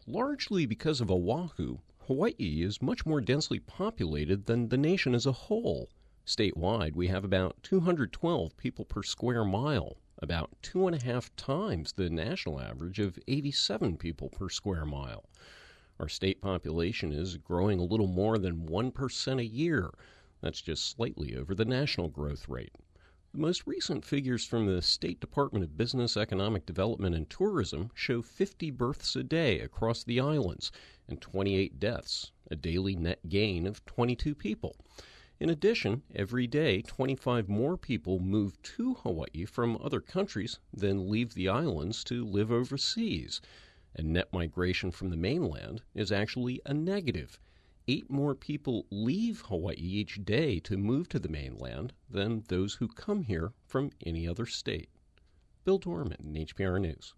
Largely because of Oahu, Hawaii is much more densely populated than the nation as a whole. Statewide, we have about 212 people per square mile, about 2.5 times the national average of 87 people per square mile. Our state population is growing a little more than 1% a year. That's just slightly over the national growth rate. The most recent figures from the State Department of Business, Economic Development, and Tourism show 50 births a day across the islands and 28 deaths, a daily net gain of 22 people. In addition, every day, 25 more people move to Hawaii from other countries than leave the islands to live overseas. And net migration from the mainland is actually a negative. 8 more people leave Hawaii each day to move to the mainland than those who come here from any other state. Bill Dorman, HPR News.